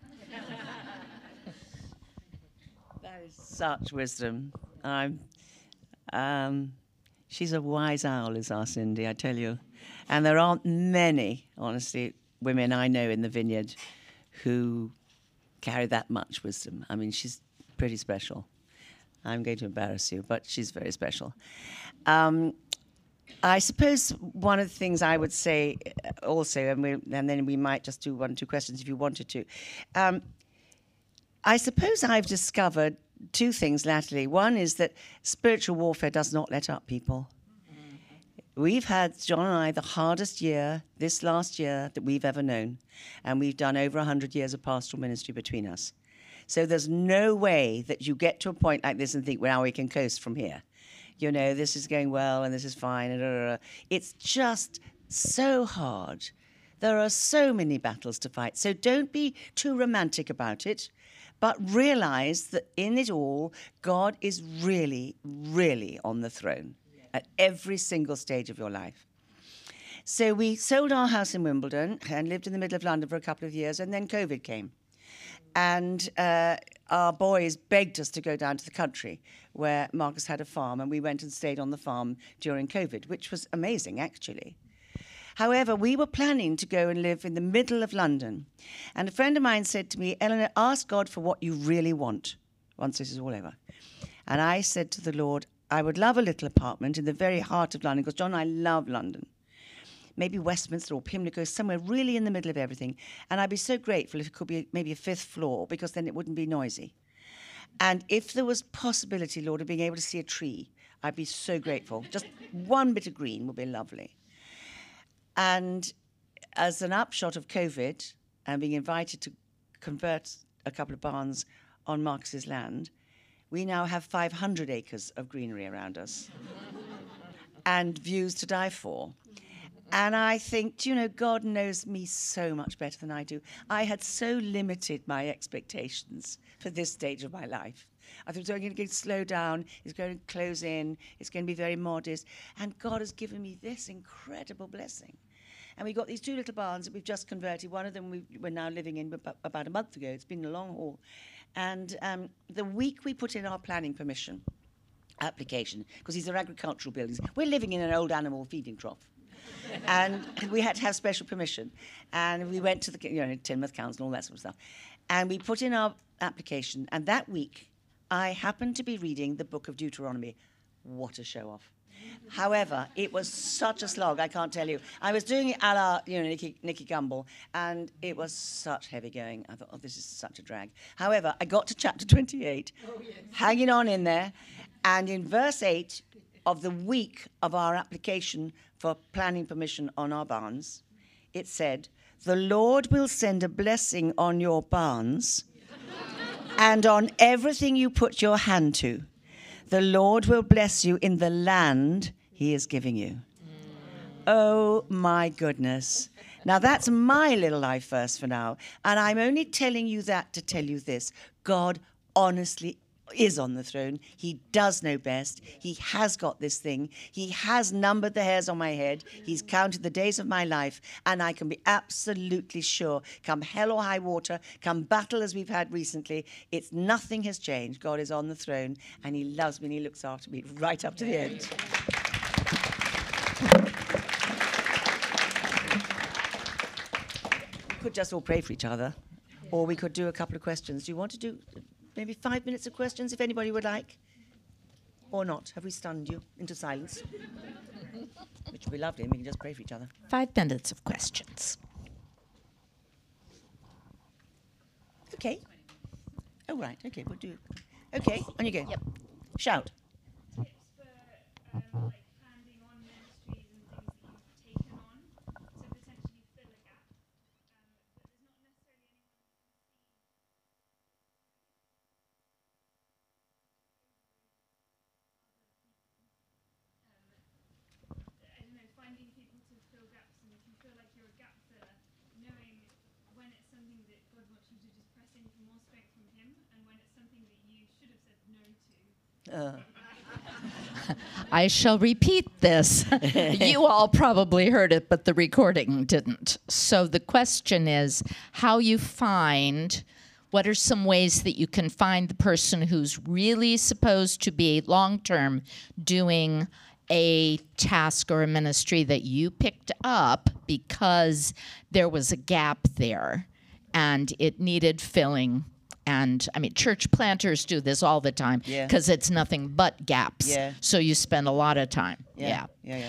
That is such wisdom. She's a wise owl, is our Cindy, I tell you. And there aren't many, honestly, women I know in the vineyard who carry that much wisdom. I mean, she's pretty special. I'm going to embarrass you, but she's very special. I suppose one of the things I would say also, and then we might just do 1 or 2 questions if you wanted to. I suppose I've discovered two things latterly. One is that spiritual warfare does not let up, people. We've had, John and I, the hardest year, this last year, that we've ever known. And we've done over 100 years of pastoral ministry between us. So there's no way that you get to a point like this and think, well, now we can coast from here. You know, this is going well and this is fine. It's just so hard. There are so many battles to fight. So don't be too romantic about it, but realize that in it all, God is really, really on the throne at every single stage of your life. So we sold our house in Wimbledon and lived in the middle of London for a couple of years, and then COVID came. And our boys begged us to go down to the country where Marcus had a farm, and we went and stayed on the farm during COVID, which was amazing, actually. However, we were planning to go and live in the middle of London. And a friend of mine said to me, Eleanor, ask God for what you really want once this is all over. And I said to the Lord, I would love a little apartment in the very heart of London, because, John, I love London. Maybe Westminster or Pimlico, somewhere really in the middle of everything. And I'd be so grateful if it could be maybe a 5th floor, because then it wouldn't be noisy. And if there was possibility, Lord, of being able to see a tree, I'd be so grateful. Just one bit of green would be lovely. And as an upshot of COVID and being invited to convert a couple of barns on Marcus's land, we now have 500 acres of greenery around us and views to die for. And I think, you know, God knows me so much better than I do. I had so limited my expectations for this stage of my life. I thought it was going to slow down, it's going to close in, it's going to be very modest. And God has given me this incredible blessing. And we got these 2 little barns that we've just converted. One of them we're now living in about a month ago. It's been a long haul. And the week we put in our planning permission application, because these are agricultural buildings, we're living in an old animal feeding trough. And we had to have special permission. And we went to the Teignmouth Council and all that sort of stuff. And we put in our application. And that week, I happened to be reading the book of Deuteronomy. What a show-off. However, it was such a slog, I can't tell you. I was doing it a la, Nicky Gumbel, and it was such heavy going. I thought, oh, this is such a drag. However, I got to chapter 28, hanging on in there, and in verse 8 of the week of our application for planning permission on our barns, it said, the Lord will send a blessing on your barns and on everything you put your hand to. The Lord will bless you in the land he is giving you. Oh, my goodness. Now, that's my little life verse for now. And I'm only telling you that to tell you this. God honestly is on the throne. He does know best. He has got this thing. He has numbered the hairs on my head. He's counted the days of my life. And I can be absolutely sure, come hell or high water, come battle as we've had recently, nothing has changed. God is on the throne, and he loves me, and he looks after me right up to the end. We could just all pray for each other, or we could do a couple of questions. Do you want to do maybe 5 minutes of questions, if anybody would like? Or not? Have we stunned you into silence? Which would be lovely, and we can just pray for each other. 5 minutes of questions. Okay. Oh, right. Okay, we'll do it. Okay, on you go. Yep. Shout. Tips for like handing on ministries and things that you've taken on to potentially fill a gap, but there's not necessarily anyone I don't know, finding people to fill gaps, and if you feel like you're a gap filler, knowing when it's something that God wants you to just press in for more strength from him, and when it's something that you should have said no to. I shall repeat this. You all probably heard it, but the recording didn't. So the question is how you find, what are some ways that you can find the person who's really supposed to be long-term doing a task or a ministry that you picked up because there was a gap there and it needed filling. And I mean, church planters do this all the time because it's nothing but gaps. Yeah. So you spend a lot of time. Yeah.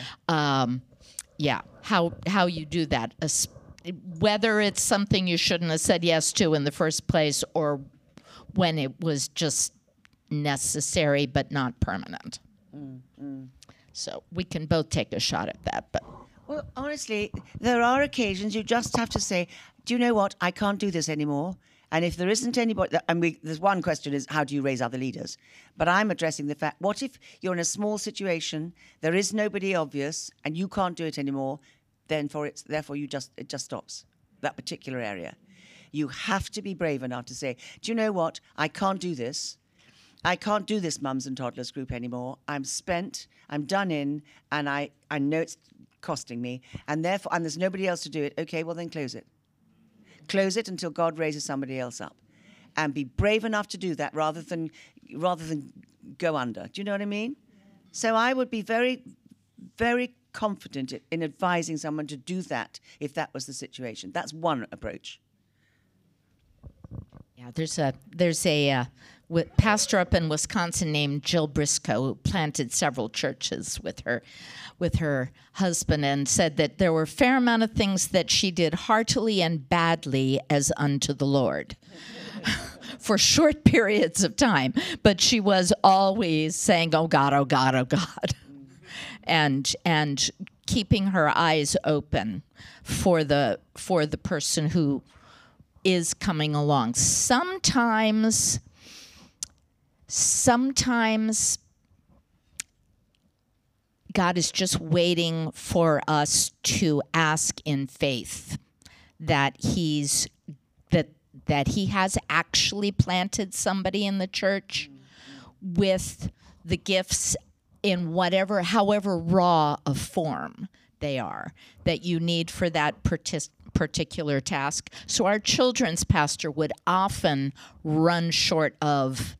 How you do that, whether it's something you shouldn't have said yes to in the first place, or when it was just necessary but not permanent. So we can both take a shot at that. But Well, honestly, there are occasions you just have to say, do you know what? I can't do this anymore. And if there isn't anybody, there's one question is, how do you raise other leaders? But I'm addressing the fact, what if you're in a small situation, there is nobody obvious, and you can't do it anymore, therefore it just stops, that particular area. You have to be brave enough to say, do you know what? I can't do this. I can't do this mums and toddlers group anymore. I'm spent, I'm done in, and I know it's costing me, and therefore, and there's nobody else to do it. Okay, well then close it. Close it until God raises somebody else up, and be brave enough to do that rather than go under. Do you know what I mean? So I would be very, very confident in advising someone to do that if that was the situation. That's one approach. yeah, there's a pastor up in Wisconsin named Jill Briscoe who planted several churches with her husband, and said that there were a fair amount of things that she did heartily and badly as unto the Lord for short periods of time, but she was always saying, oh God, oh God, oh God, and keeping her eyes open for the person who is coming along. Sometimes God is just waiting for us to ask in faith that He has actually planted somebody in the church with the gifts in however raw of form they are, that you need for that particular task. So our children's pastor would often run short of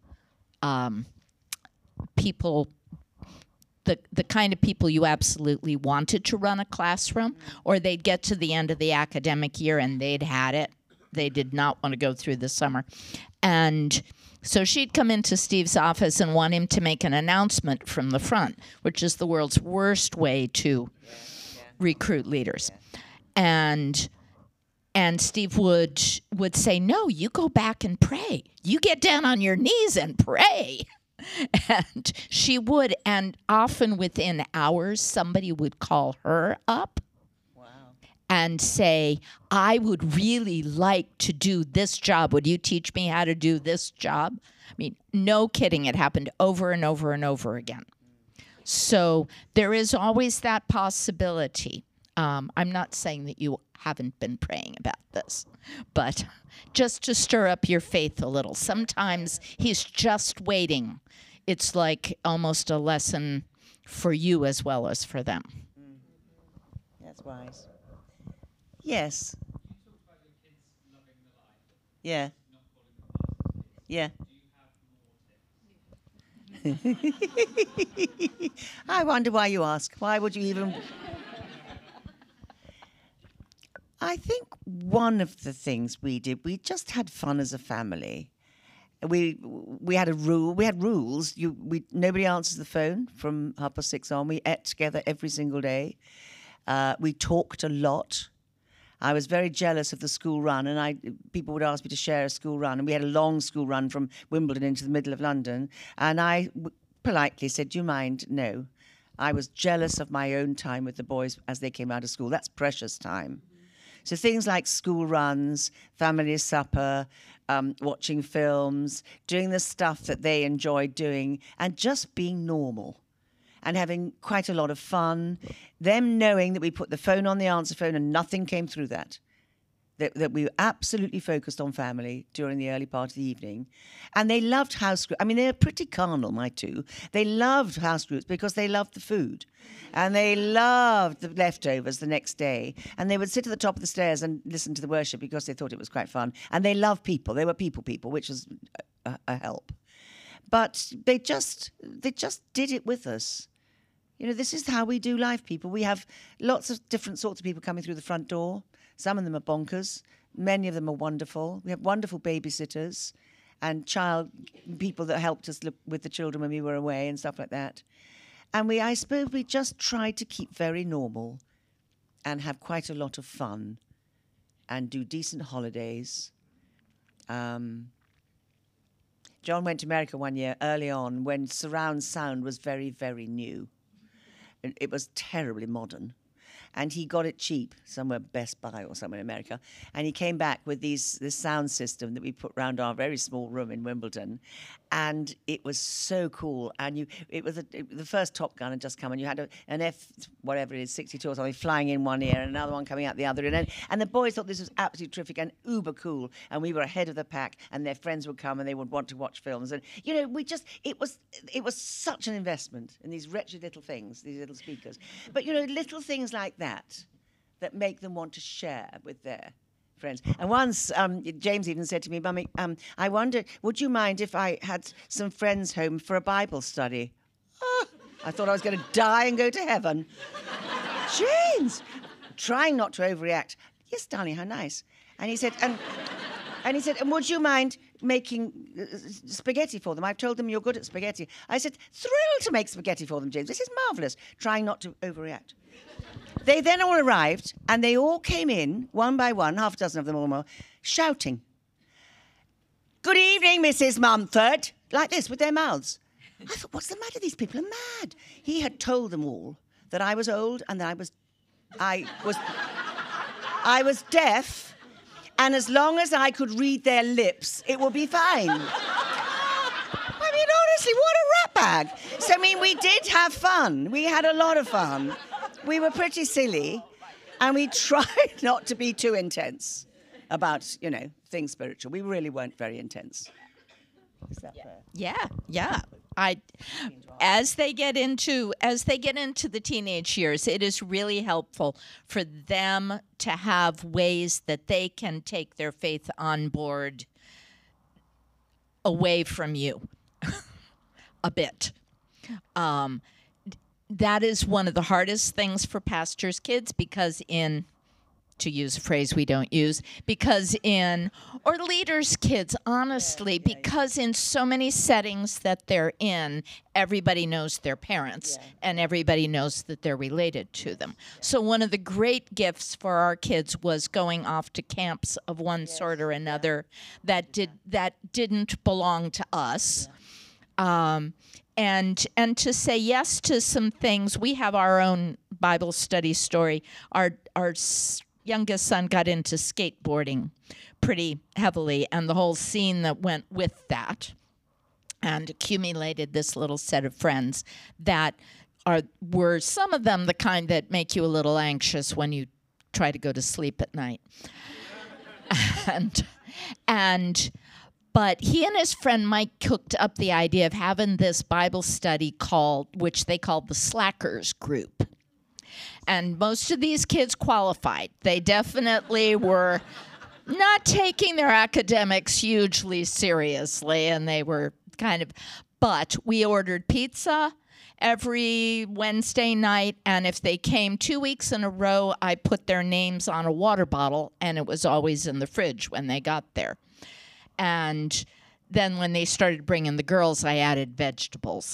people, the kind of people you absolutely wanted to run a classroom, or they'd get to the end of the academic year and they'd had it. They did not want to go through the summer. And so she'd come into Steve's office and want him to make an announcement from the front, which is the world's worst way to recruit leaders. And Steve would say, no, you go back and pray. You get down on your knees and pray. And she would, and often within hours, somebody would call her up and say, I would really like to do this job. Would you teach me how to do this job? I mean, no kidding. It happened over and over and over again. So there is always that possibility. I'm not saying that you haven't been praying about this, but just to stir up your faith a little. Sometimes He's just waiting. It's like almost a lesson for you as well as for them. That's wise. Yes. Yeah. Yeah. I wonder why you ask. Why would you even... I think one of the things we did, we just had fun as a family. We had a rule. We had rules. Nobody answers the phone from 6:30 on. We ate together every single day. We talked a lot. I was very jealous of the school run, and people would ask me to share a school run, and we had a long school run from Wimbledon into the middle of London, and I politely said, do you mind? No. I was jealous of my own time with the boys as they came out of school. That's precious time. So things like school runs, family supper, watching films, doing the stuff that they enjoyed doing, and just being normal and having quite a lot of fun. Them knowing that we put the phone on the answer phone and nothing came through that we were absolutely focused on family during the early part of the evening. And they loved house groups. I mean, they were pretty carnal, my two. They loved house groups because they loved the food. And they loved the leftovers the next day. And they would sit at the top of the stairs and listen to the worship because they thought it was quite fun. And they loved people. They were people, which was a help. But they just did it with us. You know, this is how we do life, people. We have lots of different sorts of people coming through the front door. Some of them are bonkers. Many of them are wonderful. We have wonderful babysitters and people that helped us look with the children when we were away and stuff like that. And I suppose we just tried to keep very normal and have quite a lot of fun and do decent holidays. John went to America one year early on when surround sound was very, very new. It was terribly modern. And he got it cheap, somewhere Best Buy or somewhere in America. And he came back with this sound system that we put round our very small room in Wimbledon. And it was so cool. And it was the first Top Gun had just come, and you had an F, whatever it is, 62 or something, flying in one ear and another one coming out the other. And the boys thought this was absolutely terrific and uber cool. And we were ahead of the pack, and their friends would come and they would want to watch films. And, it was such an investment in these wretched little things, these little speakers. But, little things like that make them want to share with their friends. And once James even said to me, "Mummy, I wonder, would you mind if I had some friends home for a Bible study?" Oh, I thought I was going to die and go to heaven. James, trying not to overreact. "Yes, darling, how nice." And he said, and would you mind making spaghetti for them? I've told them you're good at spaghetti. I said, "Thrilled to make spaghetti for them, James. This is marvellous." Trying not to overreact. They then all arrived, and they all came in, one by one, half a dozen of them or more, shouting, "Good evening, Mrs. Mumford," like this, with their mouths. I thought, what's the matter? These people are mad. He had told them all that I was old and that I was deaf, and as long as I could read their lips, it would be fine. I mean, honestly, what a rat bag. So, we did have fun. We had a lot of fun. We were pretty silly, and we tried not to be too intense about, things spiritual. We really weren't very intense. Is that fair? Yeah. As they get into the teenage years, it is really helpful for them to have ways that they can take their faith on board away from you a bit. That is one of the hardest things for pastors' kids, because to use a phrase we don't use, or leaders' kids, honestly, because in so many settings that they're in, everybody knows their parents and everybody knows that they're related to them. So one of the great gifts for our kids was going off to camps of one sort or another that didn't belong to us. And to say yes to some things. We have our own Bible study story. Our youngest son got into skateboarding pretty heavily, and the whole scene that went with that, and accumulated this little set of friends that were some of them the kind that make you a little anxious when you try to go to sleep at night. But he and his friend Mike cooked up the idea of having this Bible study which they called the Slackers Group. And most of these kids qualified. They definitely were not taking their academics hugely seriously, and they were but we ordered pizza every Wednesday night, and if they came 2 weeks in a row, I put their names on a water bottle, and it was always in the fridge when they got there. And then when they started bringing the girls, I added vegetables.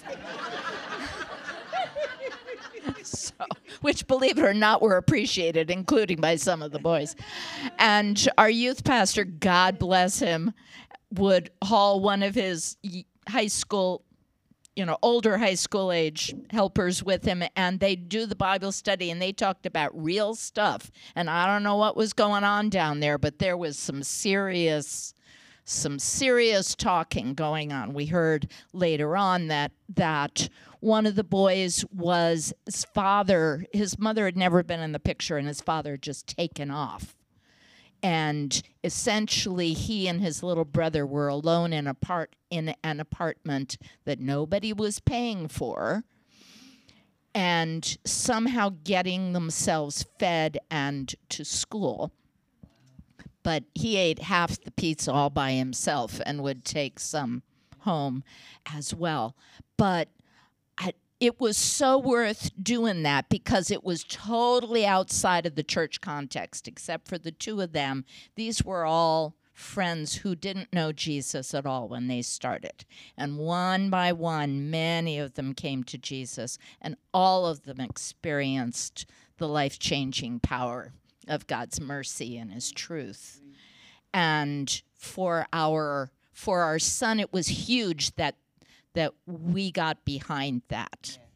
Which, believe it or not, were appreciated, including by some of the boys. And our youth pastor, God bless him, would haul one of his high school, older high school age helpers with him, and they'd do the Bible study, and they talked about real stuff. And I don't know what was going on down there, but there was some serious talking going on. We heard later on that one of the boys was his mother had never been in the picture, and his father had just taken off. And essentially, he and his little brother were alone in an apartment that nobody was paying for, and somehow getting themselves fed and to school. But he ate half the pizza all by himself and would take some home as well. But it was so worth doing that because it was totally outside of the church context, except for the two of them. These were all friends who didn't know Jesus at all when they started. And one by one, many of them came to Jesus, and all of them experienced the life-changing power of God's mercy and his truth. And for our for our son, it was huge that we got behind that.